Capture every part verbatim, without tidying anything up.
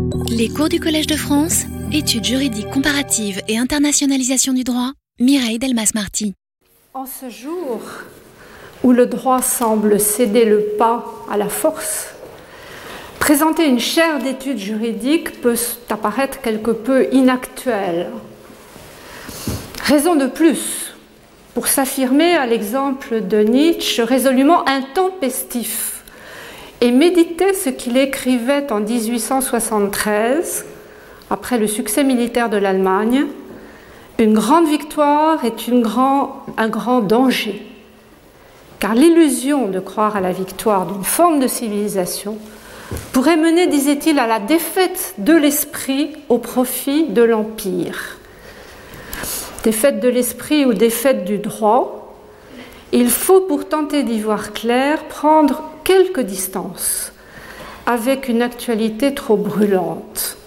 Les cours du Collège de France, études juridiques comparatives et internationalisation du droit, Mireille Delmas-Marty. En ce jour où le droit semble céder le pas à la force, présenter une chaire d'études juridiques peut apparaître quelque peu inactuel. Raison de plus pour s'affirmer, à l'exemple de Nietzsche, résolument intempestif et méditer ce qu'il écrivait en dix-huit cent soixante-treize, après le succès militaire de l'Allemagne. Une grande victoire est une grand, un grand danger, car l'illusion de croire à la victoire d'une forme de civilisation pourrait mener, disait-il, à la défaite de l'esprit au profit de l'empire. Défaite de l'esprit ou défaite du droit, il faut, pour tenter d'y voir clair, prendre quelques distances avec une actualité trop brûlante.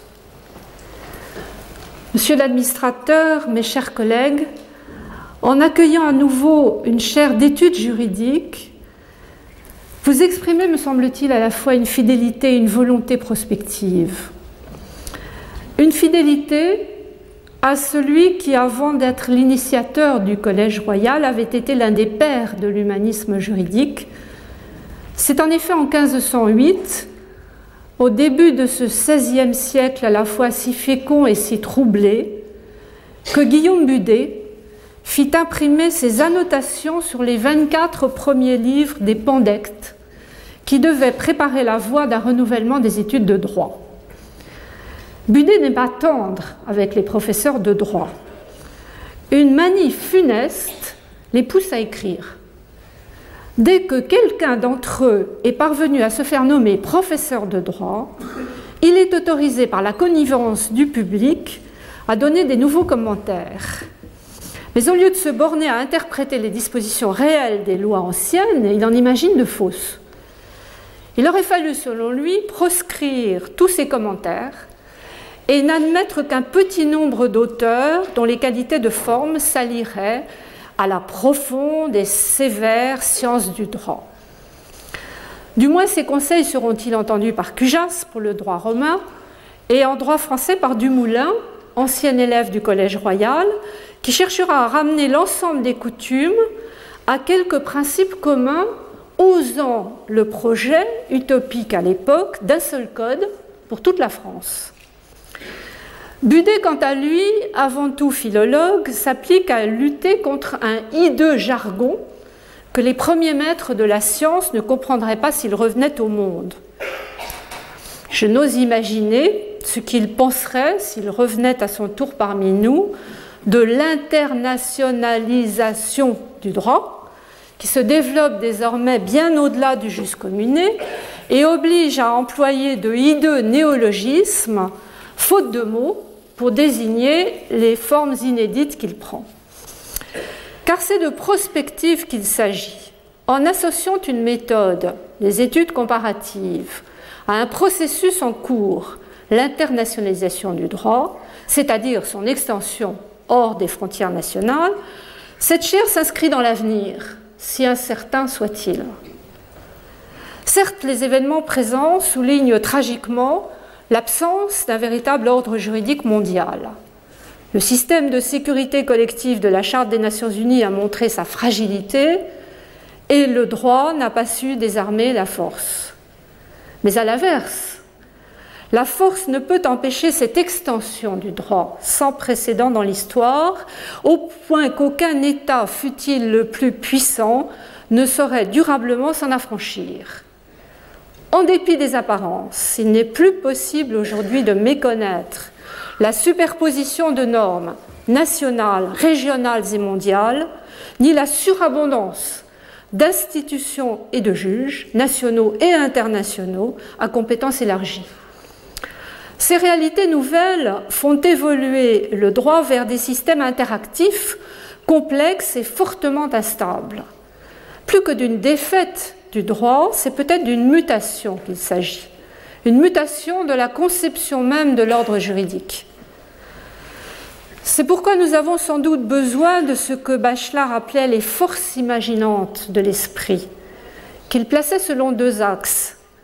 Monsieur l'administrateur, mes chers collègues, en accueillant à nouveau une chaire d'études juridiques, vous exprimez, me semble-t-il, à la fois une fidélité et une volonté prospective. Une fidélité à celui qui, avant d'être l'initiateur du Collège royal, avait été l'un des pères de l'humanisme juridique. C'est en effet en quinze cent huit, au début de ce seizième siècle à la fois si fécond et si troublé, que Guillaume Budet fit imprimer ses annotations sur les vingt-quatre premiers livres des Pandectes, qui devaient préparer la voie d'un renouvellement des études de droit. Budet n'est pas tendre avec les professeurs de droit. Une manie funeste les pousse à écrire. Dès que quelqu'un d'entre eux est parvenu à se faire nommer professeur de droit, il est autorisé par la connivence du public à donner des nouveaux commentaires. Mais au lieu de se borner à interpréter les dispositions réelles des lois anciennes, il en imagine de fausses. Il aurait fallu, selon lui, proscrire tous ces commentaires et n'admettre qu'un petit nombre d'auteurs dont les qualités de forme s'allieraient à la profonde et sévère science du droit. Du moins, ces conseils seront-ils entendus par Cujas pour le droit romain et en droit français par Dumoulin, ancien élève du Collège royal, qui cherchera à ramener l'ensemble des coutumes à quelques principes communs, osant le projet, utopique à l'époque, d'un seul code pour toute la France. Budet, quant à lui, avant tout philologue, s'applique à lutter contre un hideux jargon que les premiers maîtres de la science ne comprendraient pas s'ils revenaient au monde. Je n'ose imaginer ce qu'il penserait s'il revenait à son tour parmi nous de l'internationalisation du droit, qui se développe désormais bien au-delà du jus communé et oblige à employer de hideux néologismes, faute de mots, pour désigner les formes inédites qu'il prend. Car c'est de prospective qu'il s'agit. En associant une méthode, les études comparatives, à un processus en cours, l'internationalisation du droit, c'est-à-dire son extension hors des frontières nationales, cette chaire s'inscrit dans l'avenir, si incertain soit-il. Certes, les événements présents soulignent tragiquement l'absence d'un véritable ordre juridique mondial. Le système de sécurité collective de la Charte des Nations Unies a montré sa fragilité et le droit n'a pas su désarmer la force. Mais à l'inverse, la force ne peut empêcher cette extension du droit sans précédent dans l'histoire, au point qu'aucun État, fût-il le plus puissant, ne saurait durablement s'en affranchir. En dépit des apparences, il n'est plus possible aujourd'hui de méconnaître la superposition de normes nationales, régionales et mondiales, ni la surabondance d'institutions et de juges, nationaux et internationaux, à compétences élargies. Ces réalités nouvelles font évoluer le droit vers des systèmes interactifs, complexes et fortement instables. Plus que d'une défaite du droit, c'est peut-être d'une mutation qu'il s'agit, une mutation de la conception même de l'ordre juridique. C'est pourquoi nous avons sans doute besoin de ce que Bachelard appelait les forces imaginantes de l'esprit, qu'il plaçait selon deux axes.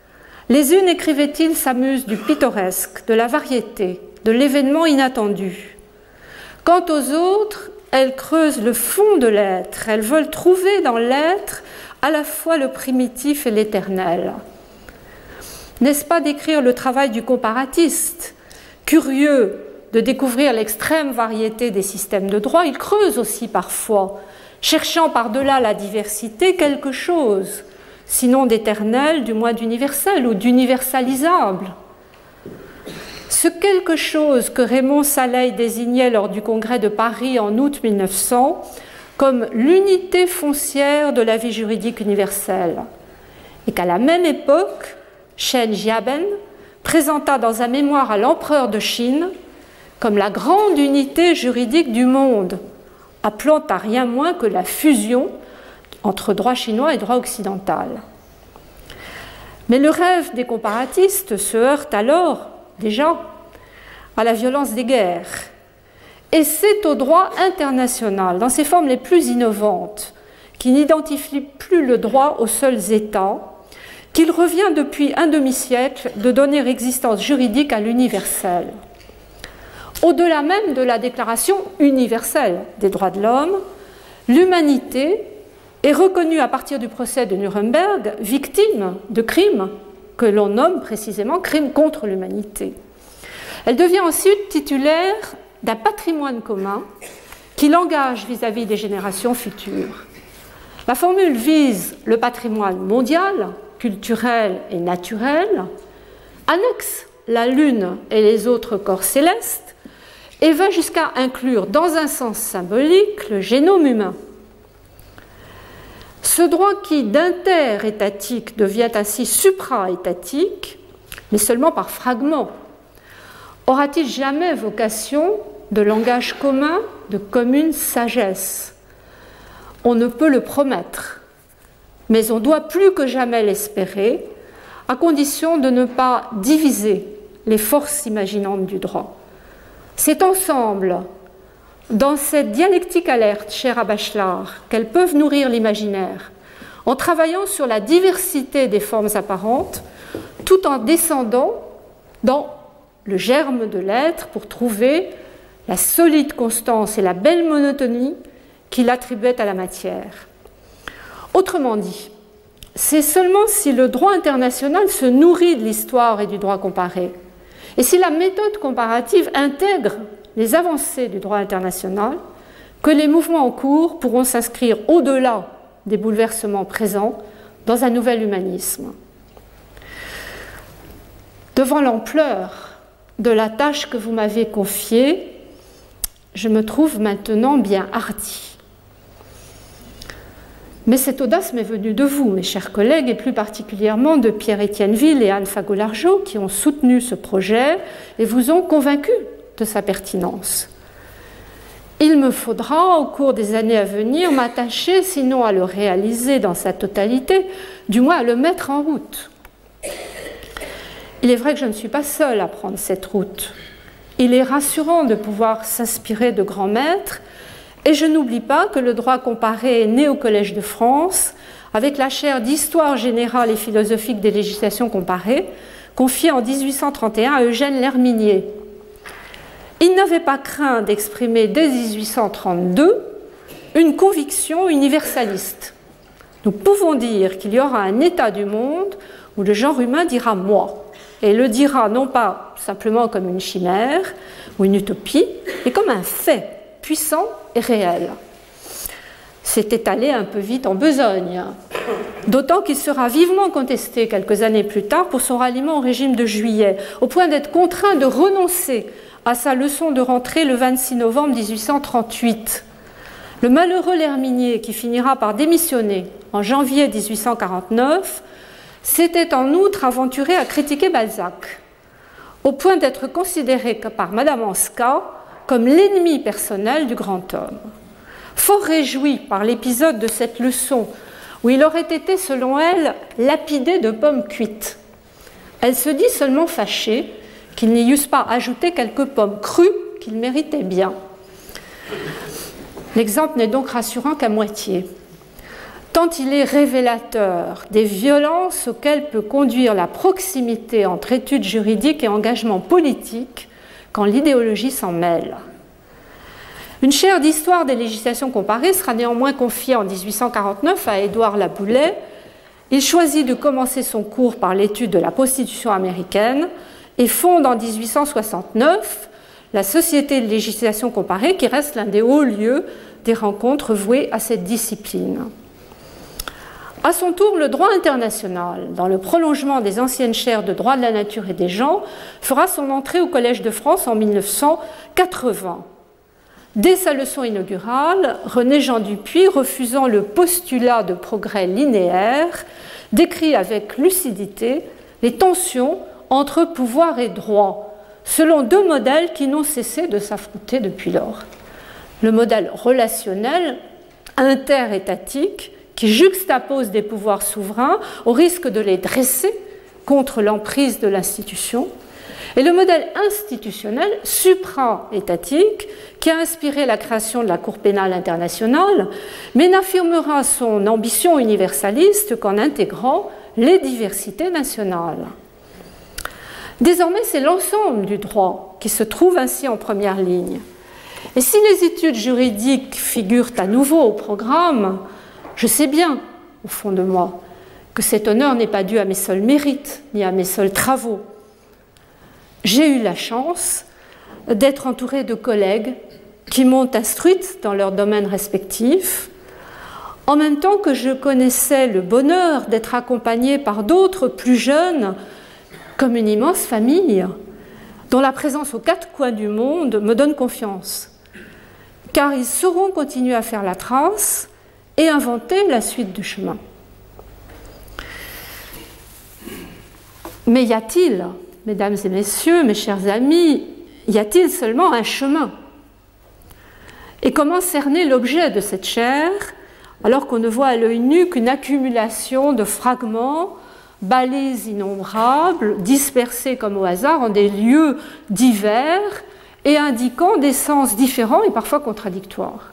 Les unes, écrivait-il, s'amusent du pittoresque, de la variété, de l'événement inattendu. Quant aux autres, elles creusent le fond de l'être, elles veulent trouver dans l'être à la fois le primitif et l'éternel. N'est-ce pas décrire le travail du comparatiste? Curieux de découvrir l'extrême variété des systèmes de droit, il creuse aussi parfois, cherchant par-delà la diversité quelque chose, sinon d'éternel, du moins d'universel ou d'universalisable. Ce quelque chose que Raymond Saleil désignait lors du congrès de Paris en août mille neuf cents comme l'unité foncière de la vie juridique universelle, et qu'à la même époque, Chen Jiaben présenta dans un mémoire à l'empereur de Chine comme la grande unité juridique du monde, appelant à rien moins que la fusion entre droit chinois et droit occidental. Mais le rêve des comparatistes se heurte alors, déjà, à la violence des guerres. Et c'est au droit international, dans ses formes les plus innovantes, qui n'identifie plus le droit aux seuls États, qu'il revient depuis un demi-siècle de donner existence juridique à l'universel. Au-delà même de la Déclaration universelle des droits de l'homme, l'humanité est reconnue à partir du procès de Nuremberg victime de crimes que l'on nomme précisément crimes contre l'humanité. Elle devient ensuite titulaire d'un patrimoine commun qui l'engage vis-à-vis des générations futures. La formule vise le patrimoine mondial, culturel et naturel, annexe la Lune et les autres corps célestes, et va jusqu'à inclure, dans un sens symbolique, le génome humain. Ce droit qui, d'inter-étatique, devient ainsi supra-étatique, mais seulement par fragments, aura-t-il jamais vocation de langage commun, de commune sagesse? On ne peut le promettre, mais on doit plus que jamais l'espérer, à condition de ne pas diviser les forces imaginantes du droit. C'est ensemble, dans cette dialectique alerte, chère à Bachelard, qu'elles peuvent nourrir l'imaginaire, en travaillant sur la diversité des formes apparentes, tout en descendant dans le germe de l'être pour trouver la solide constance et la belle monotonie qu'il attribuait à la matière. Autrement dit, c'est seulement si le droit international se nourrit de l'histoire et du droit comparé, et si la méthode comparative intègre les avancées du droit international, que les mouvements en cours pourront s'inscrire au-delà des bouleversements présents dans un nouvel humanisme. Devant l'ampleur de la tâche que vous m'avez confiée, je me trouve maintenant bien hardi. Mais cette audace m'est venue de vous, mes chers collègues, et plus particulièrement de Pierre-Étienne Ville et Anne Fagot-Largeau, qui ont soutenu ce projet et vous ont convaincu de sa pertinence. Il me faudra, au cours des années à venir, m'attacher, sinon à le réaliser dans sa totalité, du moins à le mettre en route. Il est vrai que je ne suis pas seule à prendre cette route. Il est rassurant de pouvoir s'inspirer de grands maîtres, et je n'oublie pas que le droit comparé est né au Collège de France, avec la chaire d'histoire générale et philosophique des législations comparées, confiée en dix-huit cent trente et un à Eugène Lerminier. Il n'avait pas craint d'exprimer dès dix-huit cent trente-deux une conviction universaliste. Nous pouvons dire qu'il y aura un état du monde où le genre humain dira « moi », et le dira non pas simplement comme une chimère ou une utopie, mais comme un fait puissant et réel. C'est étalé un peu vite en besogne, d'autant qu'il sera vivement contesté quelques années plus tard pour son ralliement au régime de Juillet, au point d'être contraint de renoncer à sa leçon de rentrée le vingt-six novembre mille huit cent trente-huit. Le malheureux Lerminier, qui finira par démissionner en janvier mille huit cent quarante-neuf, s'était en outre aventuré à critiquer Balzac, au point d'être considéré par Madame Anska comme l'ennemi personnel du grand homme. Fort réjoui par l'épisode de cette leçon, où il aurait été, selon elle, lapidé de pommes cuites, elle se dit seulement fâchée qu'ils n'y eussent pas ajouté quelques pommes crues qu'il méritait bien. L'exemple n'est donc rassurant qu'à moitié. tant il est révélateur des violences auxquelles peut conduire la proximité entre études juridiques et engagement politique quand l'idéologie s'en mêle. Une chaire d'histoire des législations comparées sera néanmoins confiée en dix-huit cent quarante-neuf à Édouard Laboulet. Il choisit de commencer son cours par l'étude de la Constitution américaine et fonde en dix-huit cent soixante-neuf la Société de législation comparée, qui reste l'un des hauts lieux des rencontres vouées à cette discipline. À son tour, le droit international, dans le prolongement des anciennes chaires de droit de la nature et des gens, fera son entrée au Collège de France en mille neuf cent quatre-vingts. Dès sa leçon inaugurale, René Jean Dupuy, refusant le postulat de progrès linéaire, décrit avec lucidité les tensions entre pouvoir et droit, selon deux modèles qui n'ont cessé de s'affronter depuis lors. Le modèle relationnel, interétatique, qui juxtapose des pouvoirs souverains au risque de les dresser contre l'emprise de l'institution, et le modèle institutionnel supra-étatique qui a inspiré la création de la Cour pénale internationale, mais n'affirmera son ambition universaliste qu'en intégrant les diversités nationales. Désormais, c'est l'ensemble du droit qui se trouve ainsi en première ligne. Et si les études juridiques figurent à nouveau au programme, je sais bien, au fond de moi, que cet honneur n'est pas dû à mes seuls mérites, ni à mes seuls travaux. J'ai eu la chance d'être entourée de collègues qui m'ont instruite dans leurs domaines respectifs, en même temps que je connaissais le bonheur d'être accompagnée par d'autres plus jeunes, comme une immense famille, dont la présence aux quatre coins du monde me donne confiance, car ils sauront continuer à faire la trace et inventer la suite du chemin. Mais y a-t-il, mesdames et messieurs, mes chers amis, y a-t-il seulement un chemin? Et comment cerner l'objet de cette chaire, alors qu'on ne voit à l'œil nu qu'une accumulation de fragments, balais innombrables, dispersés comme au hasard en des lieux divers et indiquant des sens différents et parfois contradictoires?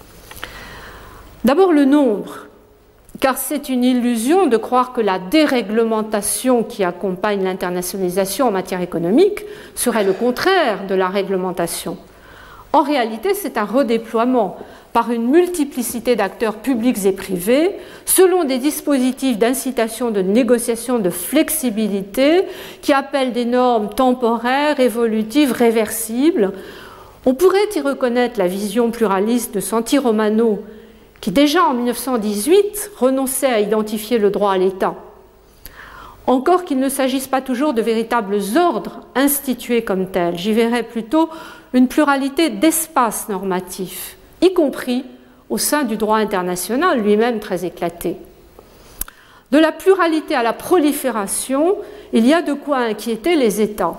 D'abord le nombre, car c'est une illusion de croire que la déréglementation qui accompagne l'internationalisation en matière économique serait le contraire de la réglementation. En réalité, c'est un redéploiement par une multiplicité d'acteurs publics et privés selon des dispositifs d'incitation, de négociation, de flexibilité qui appellent des normes temporaires, évolutives, réversibles. On pourrait y reconnaître la vision pluraliste de Santi Romano, qui déjà en mille neuf cent dix-huit renonçait à identifier le droit à l'État. Encore qu'il ne s'agisse pas toujours de véritables ordres institués comme tels, j'y verrais plutôt une pluralité d'espaces normatifs, y compris au sein du droit international, lui-même très éclaté. De la pluralité à la prolifération, il y a de quoi inquiéter les États.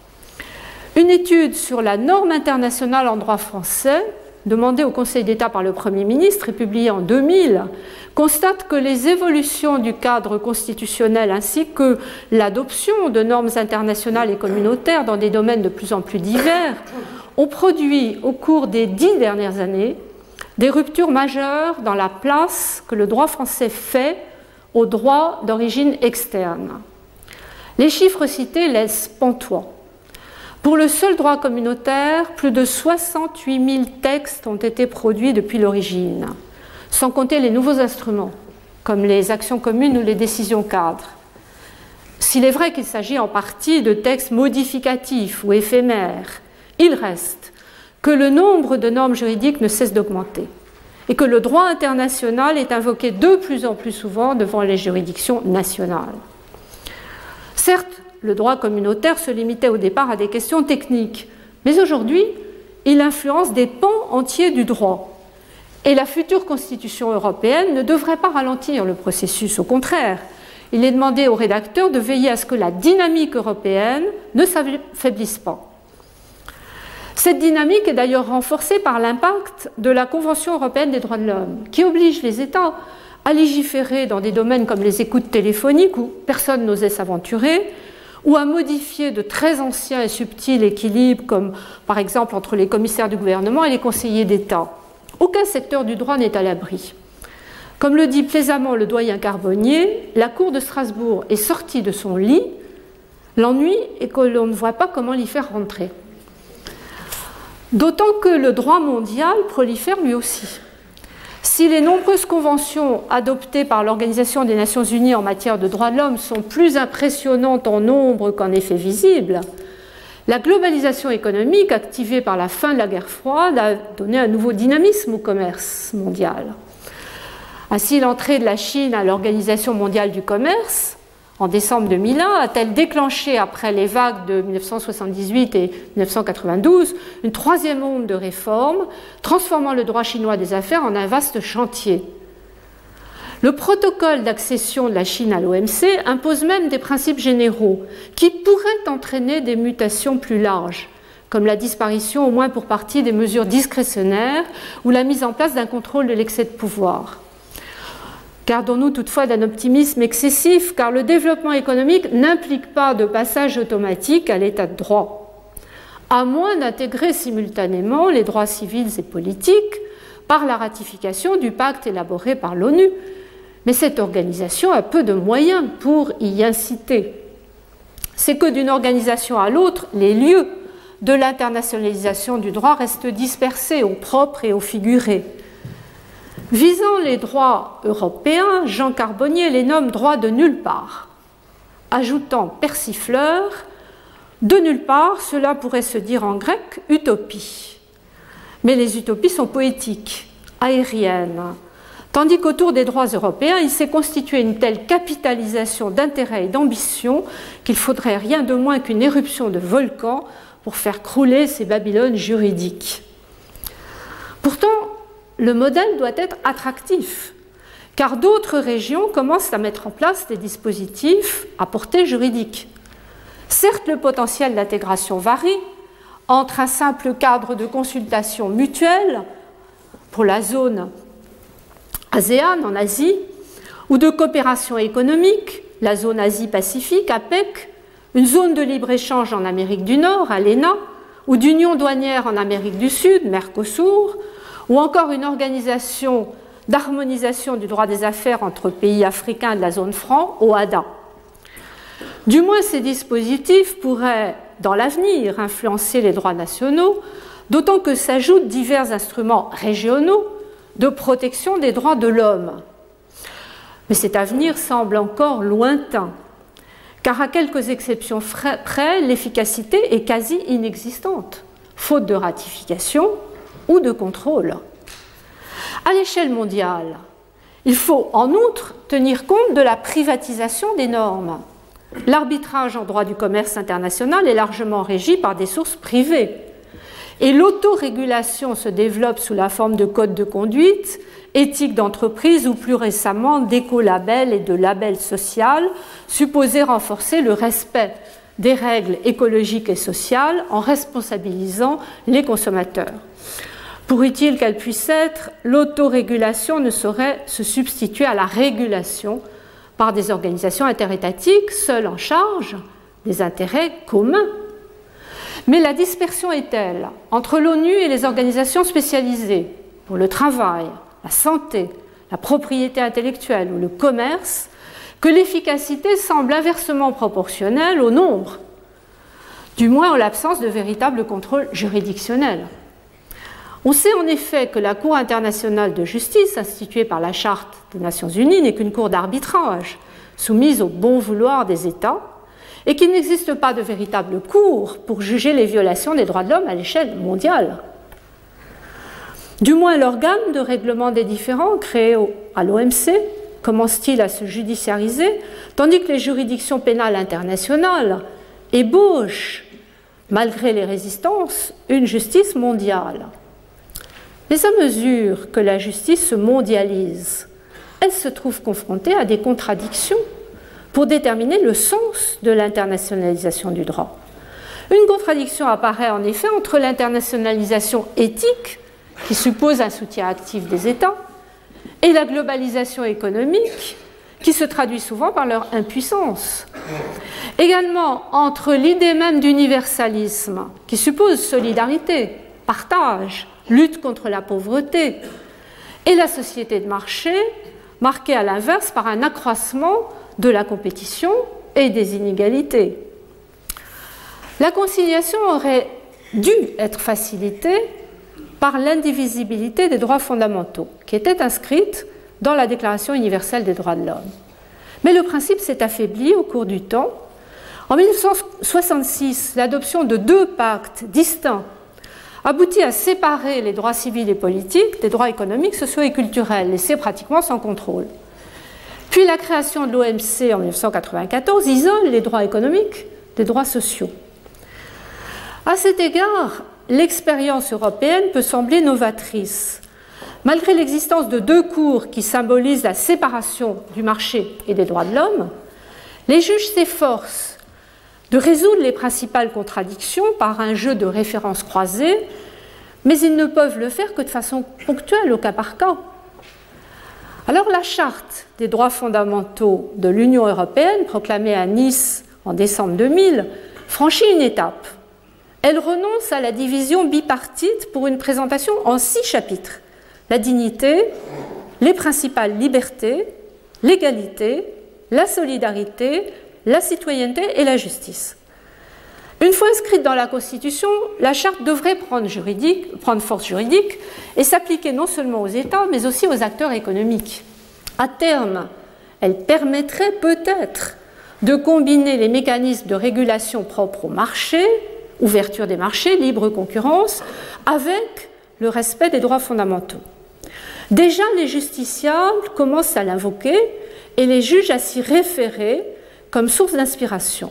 Une étude sur la norme internationale en droit français, demandée au Conseil d'État par le Premier ministre et publiée en deux mille, constate que les évolutions du cadre constitutionnel ainsi que l'adoption de normes internationales et communautaires dans des domaines de plus en plus divers ont produit au cours des dix dernières années des ruptures majeures dans la place que le droit français fait au droit d'origine externe. Les chiffres cités laissent pantois. Pour le seul droit communautaire, plus de soixante-huit mille textes ont été produits depuis l'origine, sans compter les nouveaux instruments, comme les actions communes ou les décisions cadres. S'il est vrai qu'il s'agit en partie de textes modificatifs ou éphémères, il reste que le nombre de normes juridiques ne cesse d'augmenter et que le droit international est invoqué de plus en plus souvent devant les juridictions nationales. Certes, le droit communautaire se limitait au départ à des questions techniques, mais aujourd'hui, il influence des pans entiers du droit. Et la future Constitution européenne ne devrait pas ralentir le processus, au contraire. Il est demandé aux rédacteurs de veiller à ce que la dynamique européenne ne s'affaiblisse pas. Cette dynamique est d'ailleurs renforcée par l'impact de la Convention européenne des droits de l'homme, qui oblige les États à légiférer dans des domaines comme les écoutes téléphoniques où personne n'osait s'aventurer, ou à modifier de très anciens et subtils équilibres, comme par exemple entre les commissaires du gouvernement et les conseillers d'État. Aucun secteur du droit n'est à l'abri. Comme le dit plaisamment le doyen Carbonnier, la Cour de Strasbourg est sortie de son lit. L'ennui est que l'on ne voit pas comment l'y faire rentrer. D'autant que le droit mondial prolifère lui aussi. Si les nombreuses conventions adoptées par l'Organisation des Nations Unies en matière de droits de l'homme sont plus impressionnantes en nombre qu'en effet visibles, la globalisation économique activée par la fin de la guerre froide a donné un nouveau dynamisme au commerce mondial. Ainsi, l'entrée de la Chine à l'Organisation mondiale du commerce en décembre deux mille un a-t-elle déclenché, après les vagues de mille neuf cent soixante-dix-huit et mille neuf cent quatre-vingt-douze, une troisième onde de réformes, transformant le droit chinois des affaires en un vaste chantier. Le protocole d'accession de la Chine à l'O M C impose même des principes généraux qui pourraient entraîner des mutations plus larges, comme la disparition, au moins pour partie, des mesures discrétionnaires ou la mise en place d'un contrôle de l'excès de pouvoir. Gardons-nous toutefois d'un optimisme excessif, car le développement économique n'implique pas de passage automatique à l'état de droit, à moins d'intégrer simultanément les droits civils et politiques par la ratification du pacte élaboré par l'ONU. Mais cette organisation a peu de moyens pour y inciter. C'est que d'une organisation à l'autre, les lieux de l'internationalisation du droit restent dispersés au propre et au figuré. Visant les droits européens, Jean Carbonnier les nomme droits de nulle part, ajoutant persifleur, de nulle part, cela pourrait se dire en grec utopie. Mais les utopies sont poétiques, aériennes, tandis qu'autour des droits européens, il s'est constitué une telle capitalisation d'intérêt et d'ambition qu'il faudrait rien de moins qu'une éruption de volcan pour faire crouler ces Babylones juridiques. Pourtant, le modèle doit être attractif, car d'autres régions commencent à mettre en place des dispositifs à portée juridique. Certes, le potentiel d'intégration varie entre un simple cadre de consultation mutuelle pour la zone ASEAN en Asie, ou de coopération économique, la zone Asie-Pacifique, APEC, une zone de libre-échange en Amérique du Nord, ALENA, ou d'union douanière en Amérique du Sud, Mercosur, ou encore une organisation d'harmonisation du droit des affaires entre pays africains de la zone franc, OADA. Du moins, ces dispositifs pourraient, dans l'avenir, influencer les droits nationaux, d'autant que s'ajoutent divers instruments régionaux de protection des droits de l'homme. Mais cet avenir semble encore lointain, car à quelques exceptions près, l'efficacité est quasi inexistante, faute de ratification ou de contrôle. À l'échelle mondiale, il faut en outre tenir compte de la privatisation des normes. L'arbitrage en droit du commerce international est largement régi par des sources privées. Et l'autorégulation se développe sous la forme de codes de conduite, éthiques d'entreprise ou plus récemment d'écolabels et de labels sociaux, supposés renforcer le respect des règles écologiques et sociales en responsabilisant les consommateurs. Pour utile qu'elle puisse être, l'autorégulation ne saurait se substituer à la régulation par des organisations interétatiques seules en charge des intérêts communs. Mais la dispersion est telle entre l'ONU et les organisations spécialisées pour le travail, la santé, la propriété intellectuelle ou le commerce que l'efficacité semble inversement proportionnelle au nombre, du moins en l'absence de véritable contrôle juridictionnel. On sait en effet que la Cour internationale de justice, instituée par la Charte des Nations Unies, n'est qu'une cour d'arbitrage, soumise au bon vouloir des États, et qu'il n'existe pas de véritable cour pour juger les violations des droits de l'homme à l'échelle mondiale. Du moins, l'organe de règlement des différends créé à l'O M C commence-t-il à se judiciariser, tandis que les juridictions pénales internationales ébauchent, malgré les résistances, une justice mondiale. Mais à mesure que la justice se mondialise, elle se trouve confrontée à des contradictions pour déterminer le sens de l'internationalisation du droit. Une contradiction apparaît en effet entre l'internationalisation éthique, qui suppose un soutien actif des États, et la globalisation économique, qui se traduit souvent par leur impuissance. Également entre l'idée même d'universalisme, qui suppose solidarité, partage, lutte contre la pauvreté, et la société de marché, marquée à l'inverse par un accroissement de la compétition et des inégalités. La conciliation aurait dû être facilitée par l'indivisibilité des droits fondamentaux, qui était inscrite dans la Déclaration universelle des droits de l'homme. Mais le principe s'est affaibli au cours du temps. En mille neuf cent soixante-six, l'adoption de deux pactes distincts aboutit à séparer les droits civils et politiques des droits économiques, sociaux et culturels, laissés pratiquement sans contrôle. Puis la création de l'O M C en mille neuf cent quatre-vingt-quatorze isole les droits économiques des droits sociaux. À cet égard, l'expérience européenne peut sembler novatrice. Malgré l'existence de deux cours qui symbolisent la séparation du marché et des droits de l'homme, les juges s'efforcent de résoudre les principales contradictions par un jeu de références croisées, mais ils ne peuvent le faire que de façon ponctuelle, au cas par cas. Alors la Charte des droits fondamentaux de l'Union européenne, proclamée à Nice en décembre deux mille, franchit une étape. Elle renonce à la division bipartite pour une présentation en six chapitres. La dignité, les principales libertés, l'égalité, la solidarité, la citoyenneté et la justice. Une fois inscrite dans la Constitution, la Charte devrait prendre, juridique, prendre force juridique et s'appliquer non seulement aux États, mais aussi aux acteurs économiques. À terme, elle permettrait peut-être de combiner les mécanismes de régulation propres au marché, ouverture des marchés, libre concurrence, avec le respect des droits fondamentaux. Déjà, les justiciables commencent à l'invoquer et les juges à s'y référer comme source d'inspiration.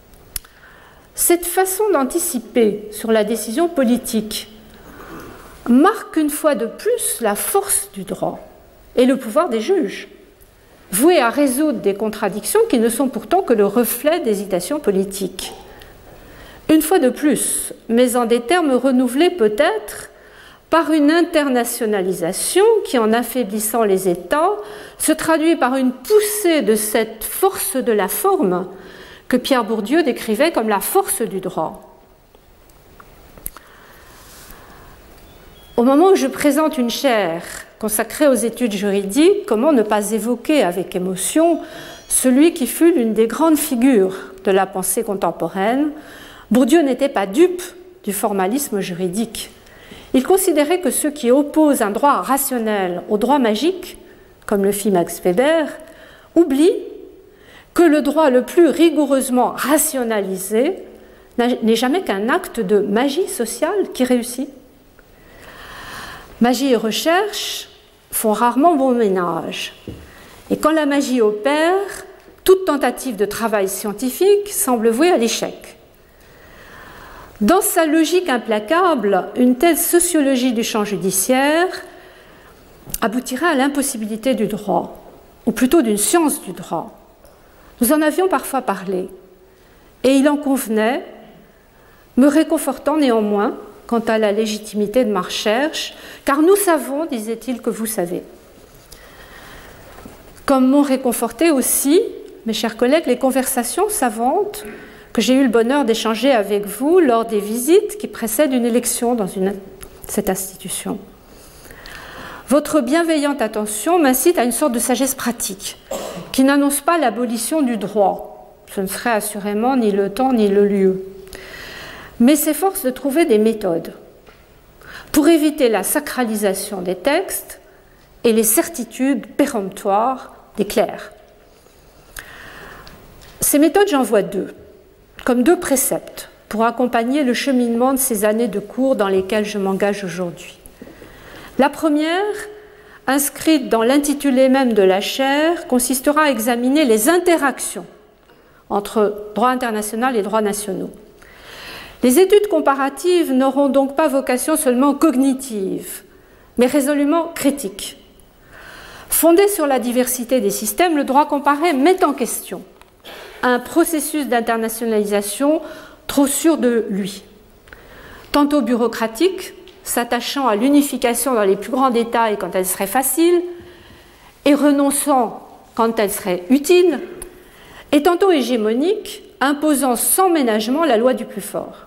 Cette façon d'anticiper sur la décision politique marque une fois de plus la force du droit et le pouvoir des juges, voués à résoudre des contradictions qui ne sont pourtant que le reflet d'hésitations politiques. Une fois de plus, mais en des termes renouvelés peut-être, par une internationalisation qui, en affaiblissant les États, se traduit par une poussée de cette force de la forme que Pierre Bourdieu décrivait comme la force du droit. Au moment où je présente une chaire consacrée aux études juridiques, comment ne pas évoquer avec émotion celui qui fut l'une des grandes figures de la pensée contemporaine. Bourdieu n'était pas dupe du formalisme juridique. Il considérait que ceux qui opposent un droit rationnel au droit magique, comme le fit Max Weber, oublient que le droit le plus rigoureusement rationalisé n'est jamais qu'un acte de magie sociale qui réussit. Magie et recherche font rarement bon ménage. Et quand la magie opère, toute tentative de travail scientifique semble vouée à l'échec. Dans sa logique implacable, une telle sociologie du champ judiciaire aboutirait à l'impossibilité du droit, ou plutôt d'une science du droit. Nous en avions parfois parlé, et il en convenait, me réconfortant néanmoins quant à la légitimité de ma recherche, car nous savons, disait-il, que vous savez. Comme m'ont réconforté aussi, mes chers collègues, les conversations savantes que j'ai eu le bonheur d'échanger avec vous lors des visites qui précèdent une élection dans une, cette institution. Votre bienveillante attention m'incite à une sorte de sagesse pratique qui n'annonce pas l'abolition du droit. Ce ne serait assurément ni le temps ni le lieu. Mais s'efforce de trouver des méthodes pour éviter la sacralisation des textes et les certitudes péremptoires des clercs. Ces méthodes, j'en vois deux, comme deux préceptes pour accompagner le cheminement de ces années de cours dans lesquelles je m'engage aujourd'hui. La première, inscrite dans l'intitulé même de la chaire, consistera à examiner les interactions entre droit international et droits nationaux. Les études comparatives n'auront donc pas vocation seulement cognitive, mais résolument critique. Fondé sur la diversité des systèmes, le droit comparé met en question un processus d'internationalisation trop sûr de lui. Tantôt bureaucratique, s'attachant à l'unification dans les plus grands détails quand elle serait facile, et renonçant quand elle serait utile, et tantôt hégémonique, imposant sans ménagement la loi du plus fort.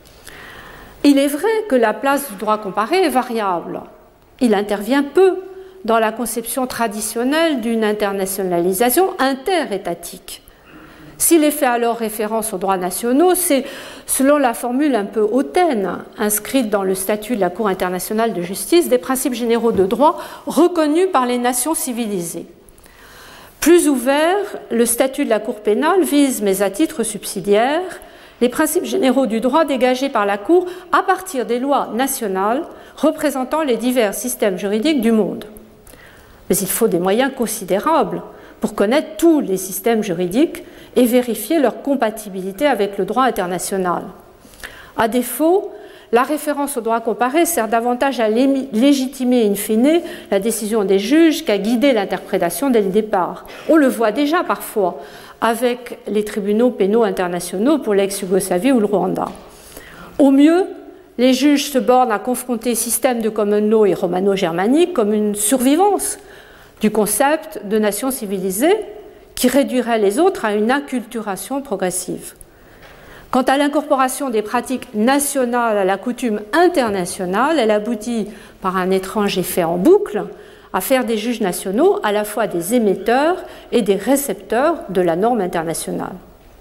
Il est vrai que la place du droit comparé est variable. Il intervient peu dans la conception traditionnelle d'une internationalisation interétatique. S'il est fait alors référence aux droits nationaux, c'est selon la formule un peu hautaine inscrite dans le statut de la Cour internationale de justice des principes généraux de droit reconnus par les nations civilisées. Plus ouvert, le statut de la Cour pénale vise, mais à titre subsidiaire, les principes généraux du droit dégagés par la Cour à partir des lois nationales représentant les divers systèmes juridiques du monde. Mais il faut des moyens considérables pour connaître tous les systèmes juridiques et vérifier leur compatibilité avec le droit international. À défaut, la référence au droit comparé sert davantage à légitimer in fine la décision des juges qu'à guider l'interprétation dès le départ. On le voit déjà parfois avec les tribunaux pénaux internationaux pour l'ex-Yougoslavie ou le Rwanda. Au mieux, les juges se bornent à confronter système de common law et romano-germanique comme une survivance du concept de nation civilisée qui réduirait les autres à une acculturation progressive. Quant à l'incorporation des pratiques nationales à la coutume internationale, elle aboutit par un étrange effet en boucle à faire des juges nationaux à la fois des émetteurs et des récepteurs de la norme internationale.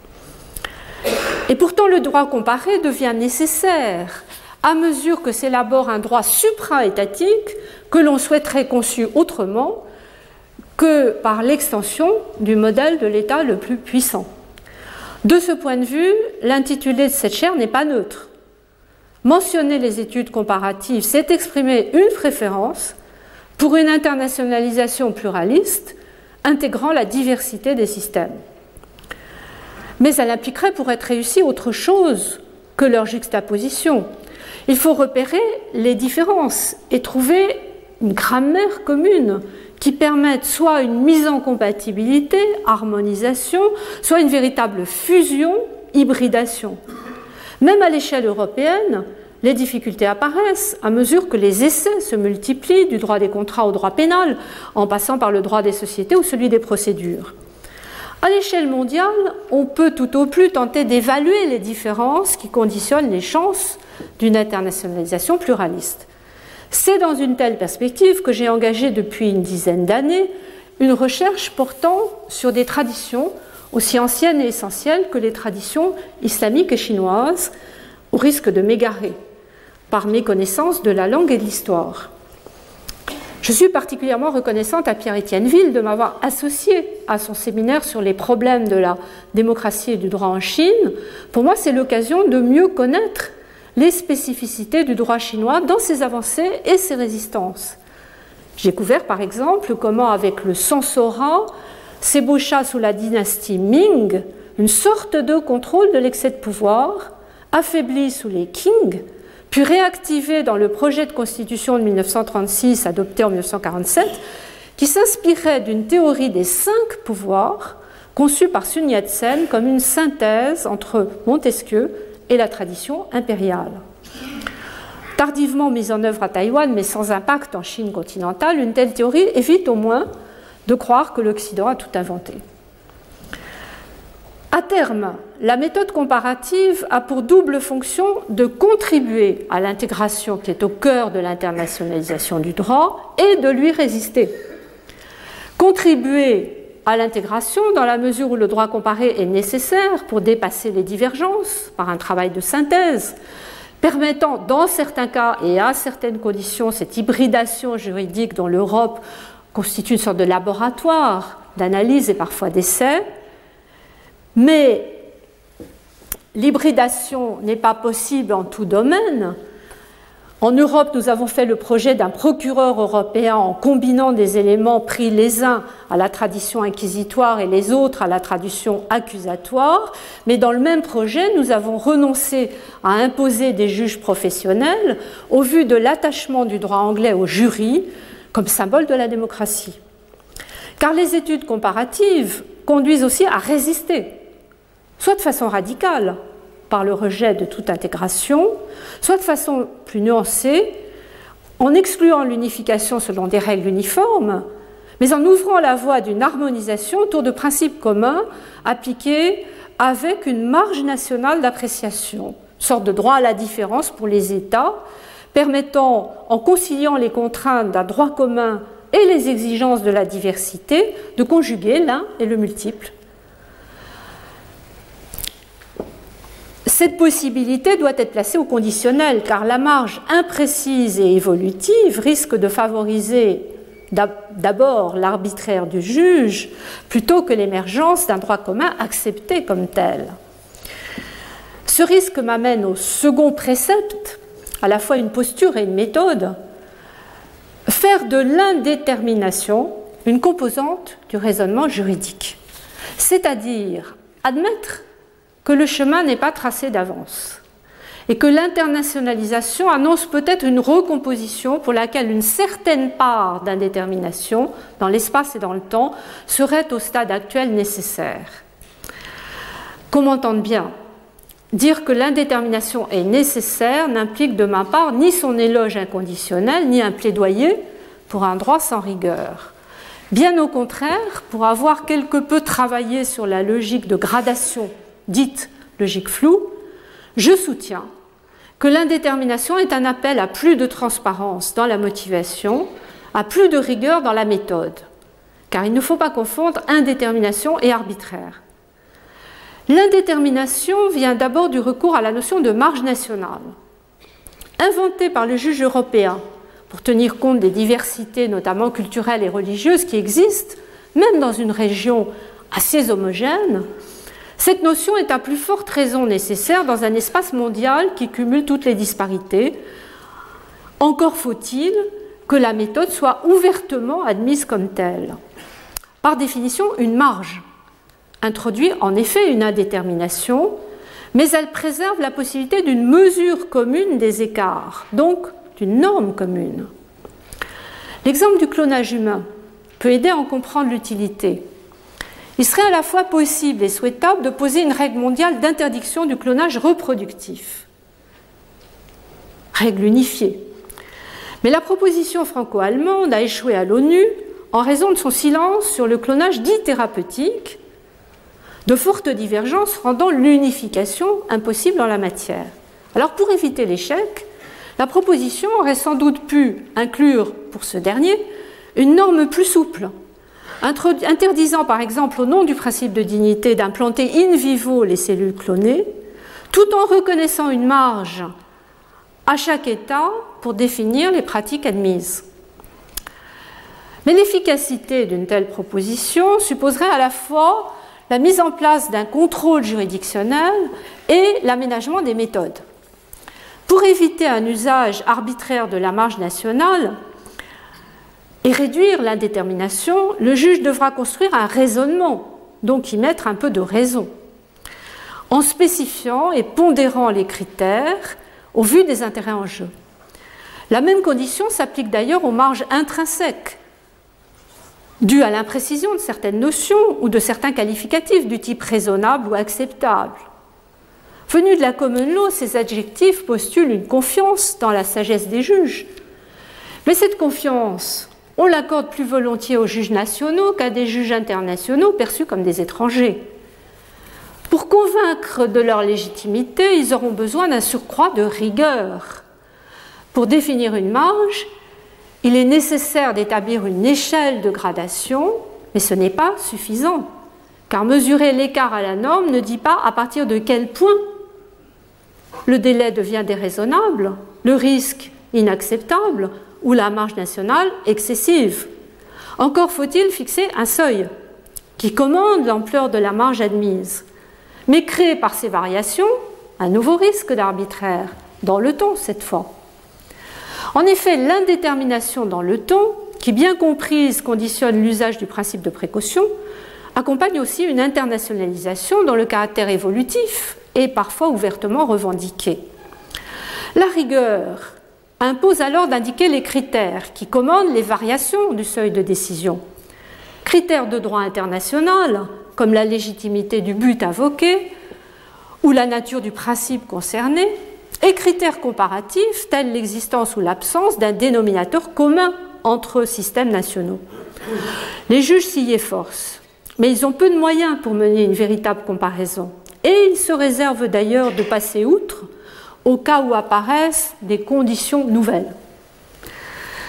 Et pourtant, le droit comparé devient nécessaire à mesure que s'élabore un droit supra-étatique que l'on souhaiterait conçu autrement que par l'extension du modèle de l'État le plus puissant. De ce point de vue, l'intitulé de cette chaire n'est pas neutre. Mentionner les études comparatives, c'est exprimer une préférence pour une internationalisation pluraliste intégrant la diversité des systèmes. Mais elle impliquerait pour être réussie autre chose que leur juxtaposition. Il faut repérer les différences et trouver une grammaire commune qui permettent soit une mise en compatibilité, harmonisation, soit une véritable fusion, hybridation. Même à l'échelle européenne, les difficultés apparaissent à mesure que les essais se multiplient du droit des contrats au droit pénal, en passant par le droit des sociétés ou celui des procédures. À l'échelle mondiale, on peut tout au plus tenter d'évaluer les différences qui conditionnent les chances d'une internationalisation pluraliste. C'est dans une telle perspective que j'ai engagé depuis une dizaine d'années une recherche portant sur des traditions aussi anciennes et essentielles que les traditions islamiques et chinoises, au risque de m'égarer par mes connaissances de la langue et de l'histoire. Je suis particulièrement reconnaissante à Pierre-Étienne Ville de m'avoir associée à son séminaire sur les problèmes de la démocratie et du droit en Chine. Pour moi, c'est l'occasion de mieux connaître les spécificités du droit chinois dans ses avancées et ses résistances. J'ai découvert par exemple comment avec le censorat s'ébaucha sous la dynastie Ming une sorte de contrôle de l'excès de pouvoir, affaibli sous les Qing, puis réactivé dans le projet de constitution de mille neuf cent trente-six adopté en mille neuf cent quarante-sept, qui s'inspirait d'une théorie des cinq pouvoirs conçue par Sun Yat-sen comme une synthèse entre Montesquieu et la tradition impériale. Tardivement mise en œuvre à Taïwan, mais sans impact en Chine continentale, une telle théorie évite au moins de croire que l'Occident a tout inventé. À terme, la méthode comparative a pour double fonction de contribuer à l'intégration qui est au cœur de l'internationalisation du droit et de lui résister. Contribuer à l'intégration dans la mesure où le droit comparé est nécessaire pour dépasser les divergences par un travail de synthèse, permettant dans certains cas et à certaines conditions cette hybridation juridique dont l'Europe constitue une sorte de laboratoire d'analyse et parfois d'essai. Mais l'hybridation n'est pas possible en tout domaine. En Europe, nous avons fait le projet d'un procureur européen en combinant des éléments pris les uns à la tradition inquisitoire et les autres à la tradition accusatoire. Mais dans le même projet, nous avons renoncé à imposer des juges professionnels au vu de l'attachement du droit anglais au jury comme symbole de la démocratie. Car les études comparatives conduisent aussi à résister, soit de façon radicale, par le rejet de toute intégration, soit de façon plus nuancée, en excluant l'unification selon des règles uniformes, mais en ouvrant la voie d'une harmonisation autour de principes communs appliqués avec une marge nationale d'appréciation, une sorte de droit à la différence pour les États, permettant, en conciliant les contraintes d'un droit commun et les exigences de la diversité, de conjuguer l'un et le multiple. Cette possibilité doit être placée au conditionnel, car la marge imprécise et évolutive risque de favoriser d'abord l'arbitraire du juge plutôt que l'émergence d'un droit commun accepté comme tel. Ce risque m'amène au second précepte, à la fois une posture et une méthode: faire de l'indétermination une composante du raisonnement juridique, c'est-à-dire admettre que le chemin n'est pas tracé d'avance et que l'internationalisation annonce peut-être une recomposition pour laquelle une certaine part d'indétermination dans l'espace et dans le temps serait au stade actuel nécessaire. Qu'on m'entende bien, dire que l'indétermination est nécessaire n'implique de ma part ni son éloge inconditionnel, ni un plaidoyer pour un droit sans rigueur. Bien au contraire, pour avoir quelque peu travaillé sur la logique de gradation dite logique floue, je soutiens que l'indétermination est un appel à plus de transparence dans la motivation, à plus de rigueur dans la méthode, car il ne faut pas confondre indétermination et arbitraire. L'indétermination vient d'abord du recours à la notion de marge nationale. Inventée par le juge européen pour tenir compte des diversités, notamment culturelles et religieuses, qui existent, même dans une région assez homogène, cette notion est à plus forte raison nécessaire dans un espace mondial qui cumule toutes les disparités. Encore faut-il que la méthode soit ouvertement admise comme telle. Par définition, une marge introduit en effet une indétermination, mais elle préserve la possibilité d'une mesure commune des écarts, donc d'une norme commune. L'exemple du clonage humain peut aider à en comprendre l'utilité. Il serait à la fois possible et souhaitable de poser une règle mondiale d'interdiction du clonage reproductif. Règle unifiée. Mais la proposition franco-allemande a échoué à l'ONU en raison de son silence sur le clonage dit thérapeutique, de fortes divergences rendant l'unification impossible en la matière. Alors pour éviter l'échec, la proposition aurait sans doute pu inclure pour ce dernier une norme plus souple, interdisant par exemple au nom du principe de dignité d'implanter in vivo les cellules clonées, tout en reconnaissant une marge à chaque État pour définir les pratiques admises. Mais l'efficacité d'une telle proposition supposerait à la fois la mise en place d'un contrôle juridictionnel et l'aménagement des méthodes. Pour éviter un usage arbitraire de la marge nationale et réduire l'indétermination, le juge devra construire un raisonnement, donc y mettre un peu de raison, en spécifiant et pondérant les critères au vu des intérêts en jeu. La même condition s'applique d'ailleurs aux marges intrinsèques, dues à l'imprécision de certaines notions ou de certains qualificatifs du type raisonnable ou acceptable. Venus de la common law, ces adjectifs postulent une confiance dans la sagesse des juges. Mais cette confiance, on l'accorde plus volontiers aux juges nationaux qu'à des juges internationaux perçus comme des étrangers. Pour convaincre de leur légitimité, ils auront besoin d'un surcroît de rigueur. Pour définir une marge, il est nécessaire d'établir une échelle de gradation, mais ce n'est pas suffisant, car mesurer l'écart à la norme ne dit pas à partir de quel point le délai devient déraisonnable, le risque inacceptable ou la marge nationale excessive. Encore faut-il fixer un seuil qui commande l'ampleur de la marge admise, mais crée par ces variations un nouveau risque d'arbitraire, dans le temps cette fois. En effet, l'indétermination dans le temps, qui bien comprise conditionne l'usage du principe de précaution, accompagne aussi une internationalisation dont le caractère évolutif est parfois ouvertement revendiqué. La rigueur impose alors d'indiquer les critères qui commandent les variations du seuil de décision. Critères de droit international, comme la légitimité du but invoqué ou la nature du principe concerné, et critères comparatifs tels l'existence ou l'absence d'un dénominateur commun entre systèmes nationaux. Les juges s'y efforcent, mais ils ont peu de moyens pour mener une véritable comparaison, et ils se réservent d'ailleurs de passer outre au cas où apparaissent des conditions nouvelles.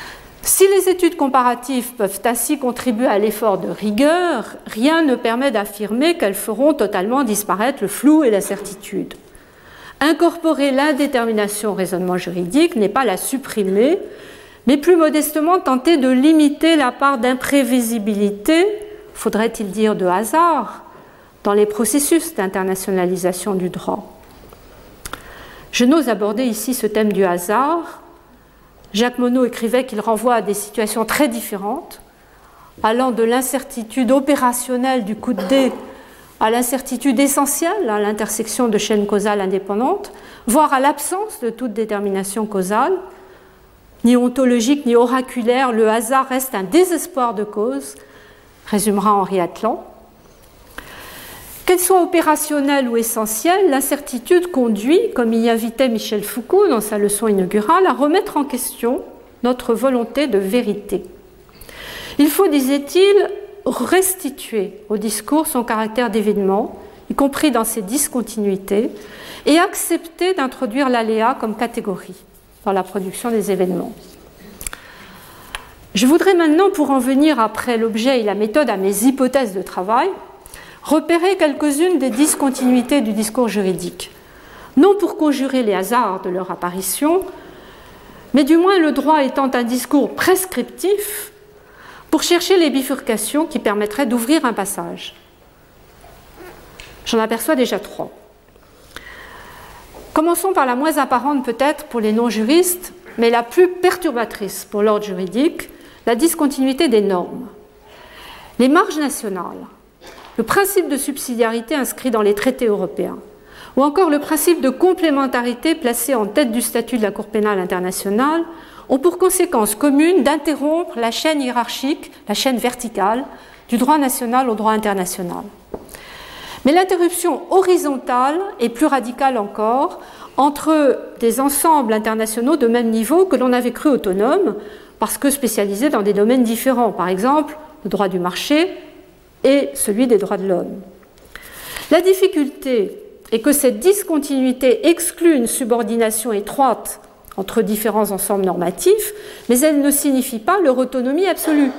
Si les études comparatives peuvent ainsi contribuer à l'effort de rigueur, rien ne permet d'affirmer qu'elles feront totalement disparaître le flou et l'incertitude. Incorporer l'indétermination au raisonnement juridique n'est pas la supprimer, mais plus modestement tenter de limiter la part d'imprévisibilité, faudrait-il dire de hasard, dans les processus d'internationalisation du droit. Je n'ose aborder ici ce thème du hasard. Jacques Monod écrivait qu'il renvoie à des situations très différentes, allant de l'incertitude opérationnelle du coup de dé à l'incertitude essentielle à l'intersection de chaînes causales indépendantes, voire à l'absence de toute détermination causale. Ni ontologique ni oraculaire, le hasard reste un désespoir de cause, résumera Henri Atlan. Qu'elle soit opérationnelle ou essentielle, l'incertitude conduit, comme y invitait Michel Foucault dans sa leçon inaugurale, à remettre en question notre volonté de vérité. Il faut, disait-il, restituer au discours son caractère d'événement, y compris dans ses discontinuités, et accepter d'introduire l'aléa comme catégorie dans la production des événements. Je voudrais maintenant, pour en venir après l'objet et la méthode à mes hypothèses de travail, repérer quelques-unes des discontinuités du discours juridique, non pour conjurer les hasards de leur apparition, mais du moins le droit étant un discours prescriptif, pour chercher les bifurcations qui permettraient d'ouvrir un passage. J'en aperçois déjà trois. Commençons par la moins apparente peut-être pour les non-juristes, mais la plus perturbatrice pour l'ordre juridique, la discontinuité des normes. Les marges nationales, le principe de subsidiarité inscrit dans les traités européens, ou encore le principe de complémentarité placé en tête du statut de la Cour pénale internationale, ont pour conséquence commune d'interrompre la chaîne hiérarchique, la chaîne verticale, du droit national au droit international. Mais l'interruption horizontale est plus radicale encore entre des ensembles internationaux de même niveau que l'on avait cru autonomes, parce que spécialisés dans des domaines différents, par exemple le droit du marché et celui des droits de l'homme. La difficulté est que cette discontinuité exclut une subordination étroite entre différents ensembles normatifs, mais elle ne signifie pas leur autonomie absolue.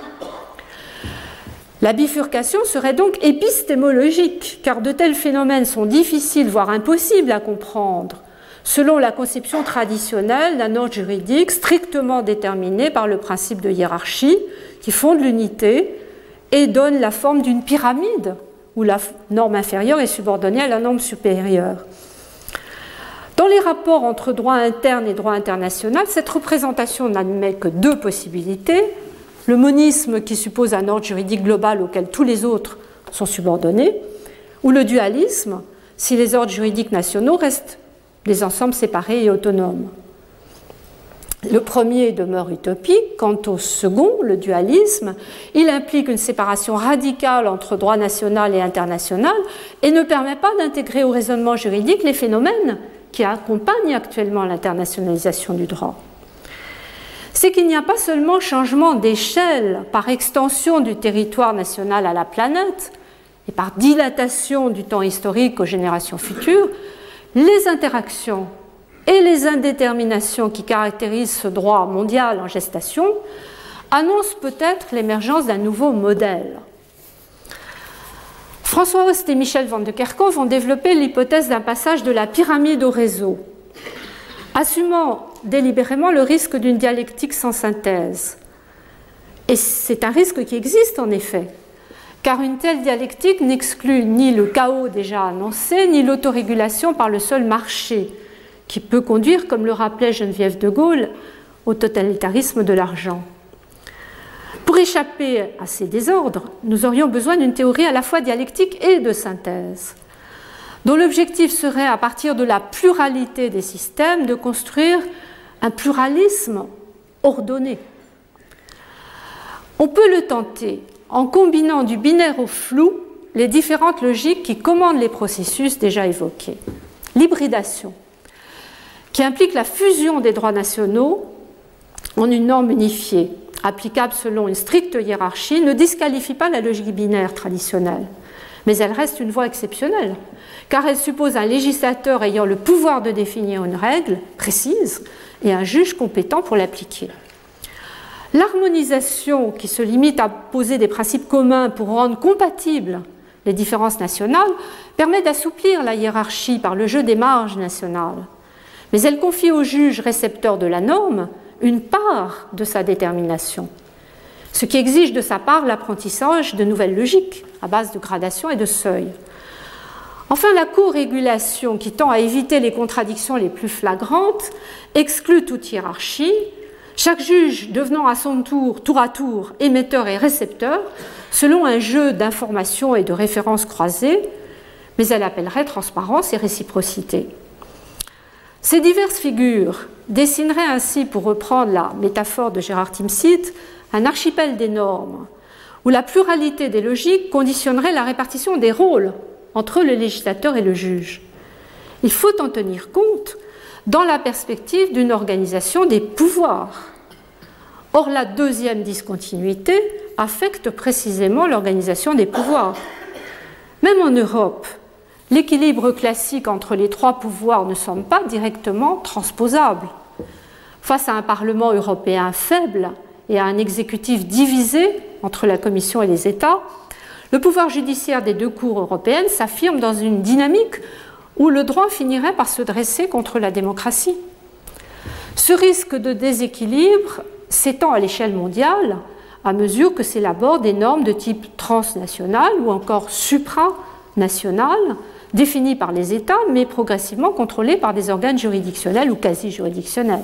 La bifurcation serait donc épistémologique, car de tels phénomènes sont difficiles, voire impossibles à comprendre, selon la conception traditionnelle d'un ordre juridique strictement déterminé par le principe de hiérarchie, qui fonde l'unité et donne la forme d'une pyramide, où la norme inférieure est subordonnée à la norme supérieure. Dans les rapports entre droit interne et droit international, cette représentation n'admet que deux possibilités. Le monisme qui suppose un ordre juridique global auquel tous les autres sont subordonnés, ou le dualisme, si les ordres juridiques nationaux restent des ensembles séparés et autonomes. Le premier demeure utopique. Quant au second, le dualisme, il implique une séparation radicale entre droit national et international et ne permet pas d'intégrer au raisonnement juridique les phénomènes qui accompagnent actuellement l'internationalisation du droit. C'est qu'il n'y a pas seulement changement d'échelle par extension du territoire national à la planète et par dilatation du temps historique aux générations futures, les interactions et les indéterminations qui caractérisent ce droit mondial en gestation annoncent peut-être l'émergence d'un nouveau modèle. François Host et Michel van de Kerkhove ont développé l'hypothèse d'un passage de la pyramide au réseau, assumant délibérément le risque d'une dialectique sans synthèse. Et c'est un risque qui existe en effet, car une telle dialectique n'exclut ni le chaos déjà annoncé, ni l'autorégulation par le seul marché, qui peut conduire, comme le rappelait Geneviève de Gaulle, au totalitarisme de l'argent. Pour échapper à ces désordres, nous aurions besoin d'une théorie à la fois dialectique et de synthèse, dont l'objectif serait, à partir de la pluralité des systèmes, de construire un pluralisme ordonné. On peut le tenter en combinant du binaire au flou les différentes logiques qui commandent les processus déjà évoqués. L'hybridation, qui implique la fusion des droits nationaux en une norme unifiée, applicable selon une stricte hiérarchie, ne disqualifie pas la logique binaire traditionnelle, mais elle reste une voie exceptionnelle, car elle suppose un législateur ayant le pouvoir de définir une règle précise et un juge compétent pour l'appliquer. L'harmonisation, qui se limite à poser des principes communs pour rendre compatibles les différences nationales, permet d'assouplir la hiérarchie par le jeu des marges nationales. Mais elle confie au juge récepteur de la norme une part de sa détermination, ce qui exige de sa part l'apprentissage de nouvelles logiques à base de gradation et de seuil. Enfin, la co-régulation, qui tend à éviter les contradictions les plus flagrantes, exclut toute hiérarchie, chaque juge devenant à son tour, tour à tour, émetteur et récepteur, selon un jeu d'informations et de références croisées, mais elle appellerait transparence et réciprocité. Ces diverses figures dessineraient ainsi, pour reprendre la métaphore de Gérard Timsit, un archipel des normes, où la pluralité des logiques conditionnerait la répartition des rôles entre le législateur et le juge. Il faut en tenir compte dans la perspective d'une organisation des pouvoirs. Or, la deuxième discontinuité affecte précisément l'organisation des pouvoirs. Même en Europe, l'équilibre classique entre les trois pouvoirs ne semble pas directement transposable. Face à un Parlement européen faible et à un exécutif divisé entre la Commission et les États, le pouvoir judiciaire des deux cours européennes s'affirme dans une dynamique où le droit finirait par se dresser contre la démocratie. Ce risque de déséquilibre s'étend à l'échelle mondiale à mesure que s'élaborent des normes de type transnational ou encore supranational, définies par les États, mais progressivement contrôlées par des organes juridictionnels ou quasi-juridictionnels.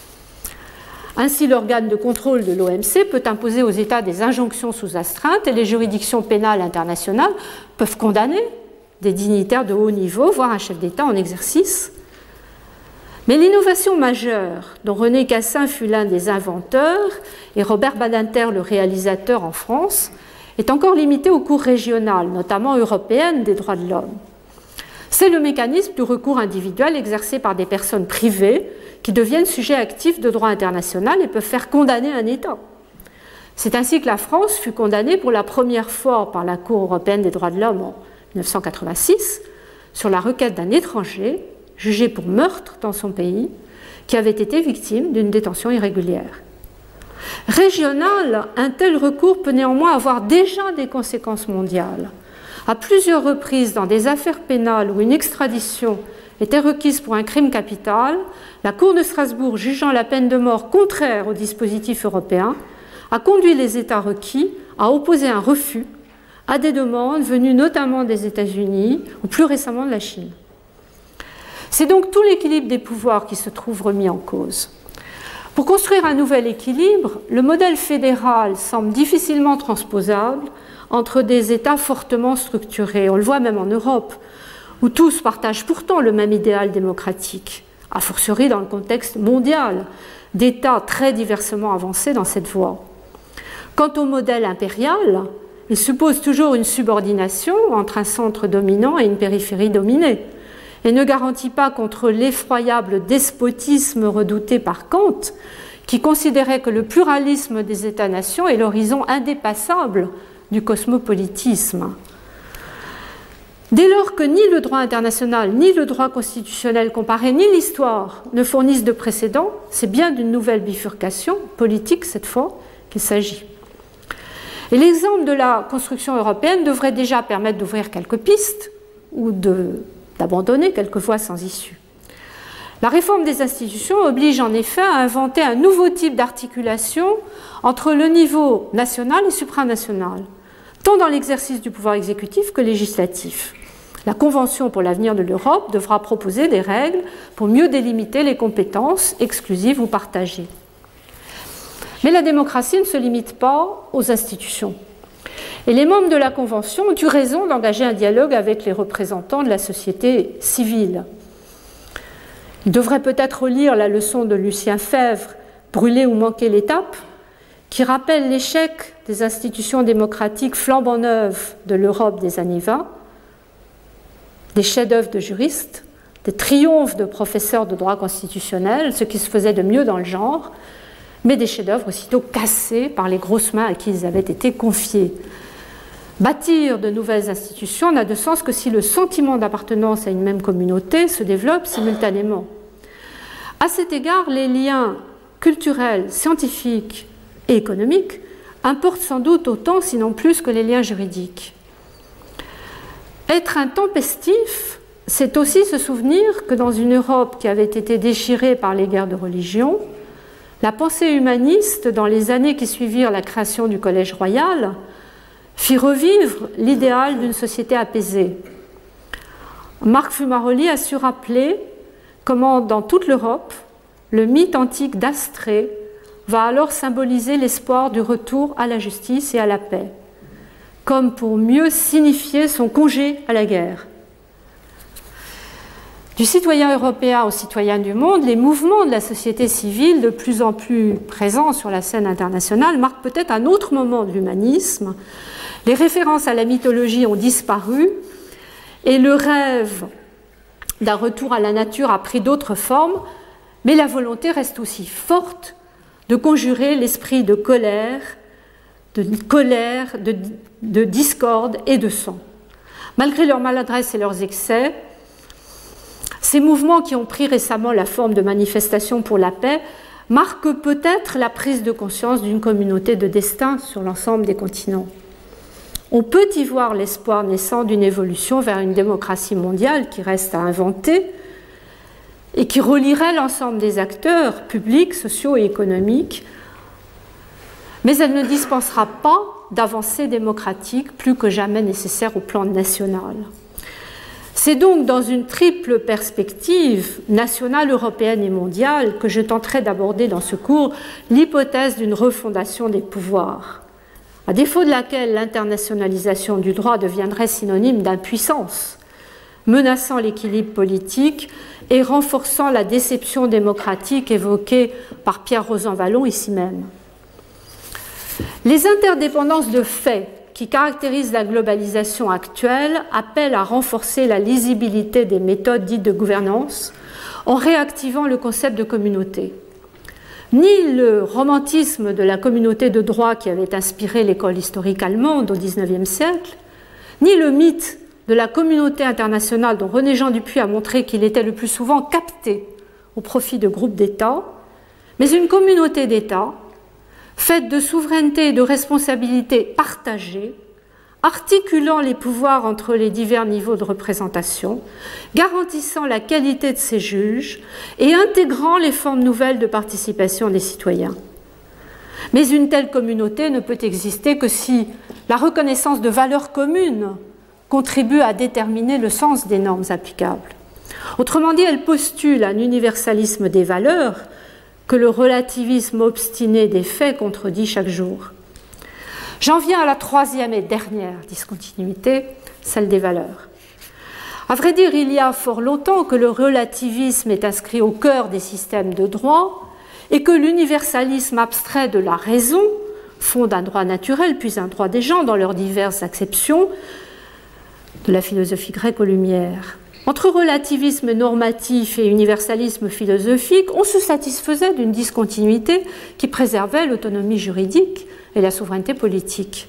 Ainsi, l'organe de contrôle de l'O M C peut imposer aux États des injonctions sous astreinte et les juridictions pénales internationales peuvent condamner des dignitaires de haut niveau, voire un chef d'État en exercice. Mais l'innovation majeure, dont René Cassin fut l'un des inventeurs et Robert Badinter le réalisateur en France, est encore limitée aux cours régionales, notamment européennes, des droits de l'homme. C'est le mécanisme du recours individuel exercé par des personnes privées qui deviennent sujets actifs de droit international et peuvent faire condamner un État. C'est ainsi que la France fut condamnée pour la première fois par la Cour européenne des droits de l'homme en mille neuf cent quatre-vingt-six sur la requête d'un étranger jugé pour meurtre dans son pays qui avait été victime d'une détention irrégulière. Régional, un tel recours peut néanmoins avoir déjà des conséquences mondiales. À plusieurs reprises, dans des affaires pénales où une extradition était requise pour un crime capital, la Cour de Strasbourg, jugeant la peine de mort contraire au dispositif européen, a conduit les États requis à opposer un refus à des demandes venues notamment des États-Unis ou plus récemment de la Chine. C'est donc tout l'équilibre des pouvoirs qui se trouve remis en cause. Pour construire un nouvel équilibre, le modèle fédéral semble difficilement transposable entre des États fortement structurés. On le voit même en Europe, où tous partagent pourtant le même idéal démocratique, a fortiori dans le contexte mondial d'États très diversement avancés dans cette voie. Quant au modèle impérial, il suppose toujours une subordination entre un centre dominant et une périphérie dominée, et ne garantit pas contre l'effroyable despotisme redouté par Kant, qui considérait que le pluralisme des États-nations est l'horizon indépassable du cosmopolitisme. Dès lors que ni le droit international, ni le droit constitutionnel comparé, ni l'histoire ne fournissent de précédent, c'est bien d'une nouvelle bifurcation, politique cette fois, qu'il s'agit. Et l'exemple de la construction européenne devrait déjà permettre d'ouvrir quelques pistes ou de, d'abandonner quelques voies sans issue. La réforme des institutions oblige en effet à inventer un nouveau type d'articulation entre le niveau national et supranational, tant dans l'exercice du pouvoir exécutif que législatif. La Convention pour l'avenir de l'Europe devra proposer des règles pour mieux délimiter les compétences exclusives ou partagées. Mais la démocratie ne se limite pas aux institutions. Et les membres de la Convention ont eu raison d'engager un dialogue avec les représentants de la société civile. Ils devraient peut-être relire la leçon de Lucien Febvre, « Brûler ou manquer l'étape », qui rappelle l'échec des institutions démocratiques flambant neuves de l'Europe des années vingt, des chefs-d'œuvre de juristes, des triomphes de professeurs de droit constitutionnel, ce qui se faisait de mieux dans le genre, mais des chefs-d'œuvre aussitôt cassés par les grosses mains à qui ils avaient été confiés. Bâtir de nouvelles institutions n'a de sens que si le sentiment d'appartenance à une même communauté se développe simultanément. À cet égard, les liens culturels, scientifiques, et économiques importent sans doute autant, sinon plus, que les liens juridiques. Être intempestif, c'est aussi se souvenir que dans une Europe qui avait été déchirée par les guerres de religion, la pensée humaniste, dans les années qui suivirent la création du Collège royal, fit revivre l'idéal d'une société apaisée. Marc Fumaroli a su rappeler comment, dans toute l'Europe, le mythe antique d'Astrée va alors symboliser l'espoir du retour à la justice et à la paix, comme pour mieux signifier son congé à la guerre. Du citoyen européen au citoyen du monde, les mouvements de la société civile, de plus en plus présents sur la scène internationale, marquent peut-être un autre moment de l'humanisme. Les références à la mythologie ont disparu et le rêve d'un retour à la nature a pris d'autres formes, mais la volonté reste aussi forte de conjurer l'esprit de colère, de colère, de, de discorde et de sang. Malgré leur maladresse et leurs excès, ces mouvements qui ont pris récemment la forme de manifestations pour la paix marquent peut-être la prise de conscience d'une communauté de destin sur l'ensemble des continents. On peut y voir l'espoir naissant d'une évolution vers une démocratie mondiale qui reste à inventer et qui relierait l'ensemble des acteurs publics, sociaux et économiques, mais elle ne dispensera pas d'avancées démocratiques plus que jamais nécessaires au plan national. C'est donc dans une triple perspective nationale, européenne et mondiale que je tenterai d'aborder dans ce cours l'hypothèse d'une refondation des pouvoirs, à défaut de laquelle l'internationalisation du droit deviendrait synonyme d'impuissance, menaçant l'équilibre politique et renforçant la déception démocratique évoquée par Pierre Rosanvallon ici même. Les interdépendances de fait qui caractérisent la globalisation actuelle appellent à renforcer la lisibilité des méthodes dites de gouvernance en réactivant le concept de communauté. Ni le romantisme de la communauté de droit qui avait inspiré l'école historique allemande au dix-neuvième siècle, ni le mythe de la communauté internationale dont René-Jean Dupuy a montré qu'il était le plus souvent capté au profit de groupes d'États, mais une communauté d'États faite de souveraineté et de responsabilités partagées, articulant les pouvoirs entre les divers niveaux de représentation, garantissant la qualité de ses juges et intégrant les formes nouvelles de participation des citoyens. Mais une telle communauté ne peut exister que si la reconnaissance de valeurs communes contribue à déterminer le sens des normes applicables. Autrement dit, elle postule un universalisme des valeurs que le relativisme obstiné des faits contredit chaque jour. J'en viens à la troisième et dernière discontinuité, celle des valeurs. À vrai dire, il y a fort longtemps que le relativisme est inscrit au cœur des systèmes de droit et que l'universalisme abstrait de la raison fonde un droit naturel puis un droit des gens dans leurs diverses acceptions de la philosophie grecque aux Lumières. Entre relativisme normatif et universalisme philosophique, on se satisfaisait d'une discontinuité qui préservait l'autonomie juridique et la souveraineté politique.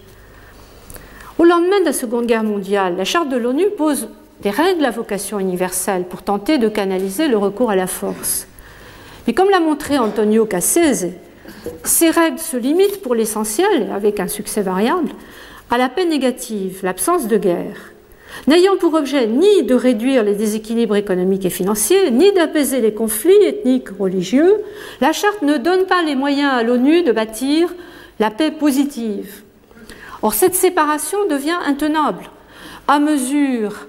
Au lendemain de la Seconde Guerre mondiale, la Charte de l'ONU pose des règles à vocation universelle pour tenter de canaliser le recours à la force. Mais comme l'a montré Antonio Cassese, ces règles se limitent pour l'essentiel, avec un succès variable, à la paix négative, l'absence de guerre, n'ayant pour objet ni de réduire les déséquilibres économiques et financiers, ni d'apaiser les conflits ethniques ou religieux. La Charte ne donne pas les moyens à l'ONU de bâtir la paix positive. Or, cette séparation devient intenable à mesure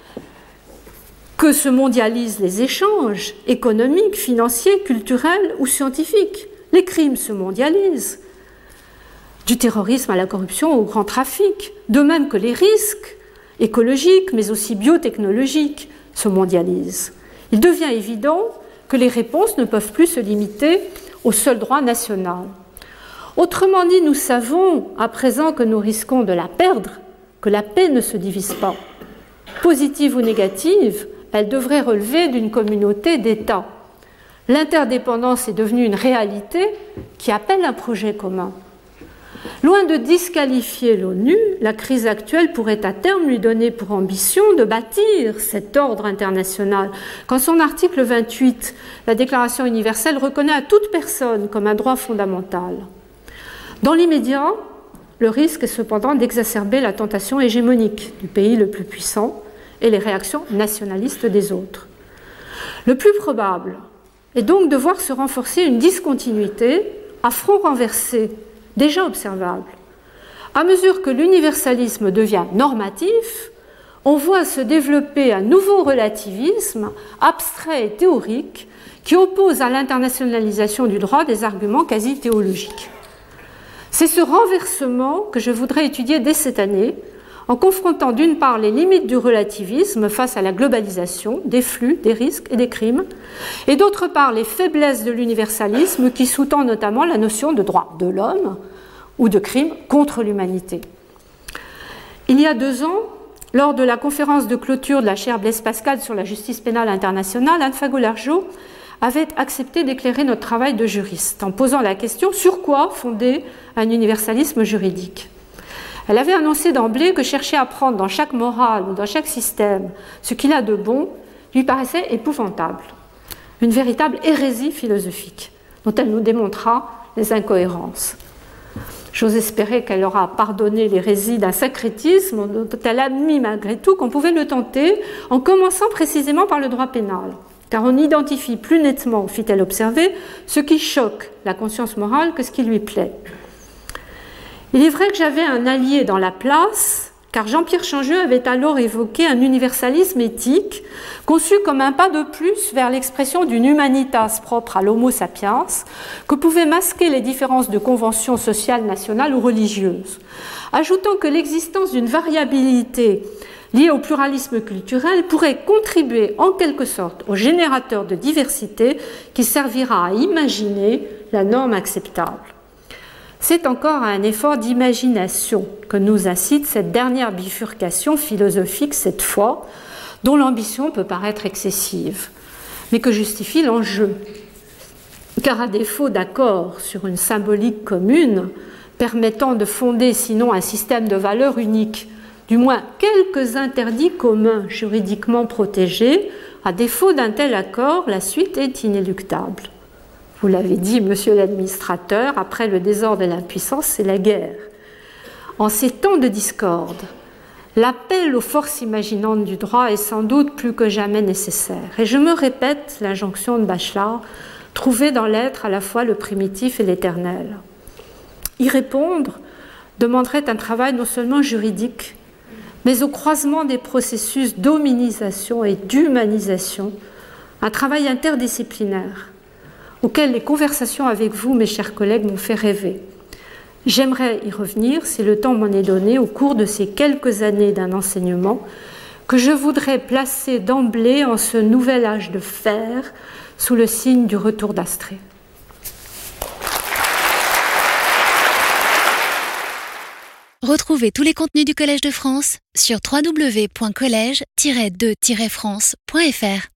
que se mondialisent les échanges économiques, financiers, culturels ou scientifiques. Les crimes se mondialisent, du terrorisme à la corruption au grand trafic, de même que les risques écologiques, mais aussi biotechnologiques, se mondialisent. Il devient évident que les réponses ne peuvent plus se limiter au seul droit national. Autrement dit, nous savons à présent que nous risquons de la perdre, que la paix ne se divise pas. Positive ou négative, elle devrait relever d'une communauté d'États. L'interdépendance est devenue une réalité qui appelle un projet commun. Loin de disqualifier l'ONU, la crise actuelle pourrait à terme lui donner pour ambition de bâtir cet ordre international. Quand son article vingt-huit, la Déclaration universelle, reconnaît à toute personne comme un droit fondamental. Dans l'immédiat, le risque est cependant d'exacerber la tentation hégémonique du pays le plus puissant et les réactions nationalistes des autres. Le plus probable est donc de voir se renforcer une discontinuité à front renversé, déjà observable. À mesure que l'universalisme devient normatif, on voit se développer un nouveau relativisme abstrait et théorique qui oppose à l'internationalisation du droit des arguments quasi théologiques. C'est ce renversement que je voudrais étudier dès cette année, en confrontant d'une part les limites du relativisme face à la globalisation, des flux, des risques et des crimes, et d'autre part les faiblesses de l'universalisme qui sous-tend notamment la notion de droit de l'homme ou de crime contre l'humanité. Il y a deux ans, lors de la conférence de clôture de la chaire Blaise Pascal sur la justice pénale internationale, Anne Fagolargeau avait accepté d'éclairer notre travail de juriste en posant la question sur quoi fonder un universalisme juridique. Elle avait annoncé d'emblée que chercher à prendre dans chaque morale ou dans chaque système ce qu'il a de bon lui paraissait épouvantable, une véritable hérésie philosophique dont elle nous démontra les incohérences. J'ose espérer qu'elle aura pardonné l'hérésie d'un sacrétisme dont elle admit malgré tout qu'on pouvait le tenter en commençant précisément par le droit pénal, car on identifie plus nettement, fit-elle observer, ce qui choque la conscience morale que ce qui lui plaît. Il est vrai que j'avais un allié dans la place, car Jean-Pierre Changeux avait alors évoqué un universalisme éthique conçu comme un pas de plus vers l'expression d'une humanitas propre à l'homo sapiens que pouvaient masquer les différences de conventions sociales, nationales ou religieuses, ajoutant que l'existence d'une variabilité liée au pluralisme culturel pourrait contribuer en quelque sorte au générateur de diversité qui servira à imaginer la norme acceptable. C'est encore un effort d'imagination que nous incite cette dernière bifurcation philosophique, cette fois, dont l'ambition peut paraître excessive, mais que justifie l'enjeu. Car à défaut d'accord sur une symbolique commune, permettant de fonder sinon un système de valeurs unique, du moins quelques interdits communs juridiquement protégés, à défaut d'un tel accord, la suite est inéluctable. Vous l'avez dit, monsieur l'administrateur, après le désordre et l'impuissance, c'est la guerre. En ces temps de discorde, l'appel aux forces imaginantes du droit est sans doute plus que jamais nécessaire. Et je me répète l'injonction de Bachelard, trouver dans l'être à la fois le primitif et l'éternel. Y répondre demanderait un travail non seulement juridique, mais au croisement des processus d'hominisation et d'humanisation, un travail interdisciplinaire, auquel les conversations avec vous, mes chers collègues, m'ont fait rêver. J'aimerais y revenir, si le temps m'en est donné, au cours de ces quelques années d'un enseignement que je voudrais placer d'emblée en ce nouvel âge de fer, sous le signe du retour d'Astrée. Retrouvez tous les contenus du Collège de France sur w w w point collège tiret de tiret france point f r.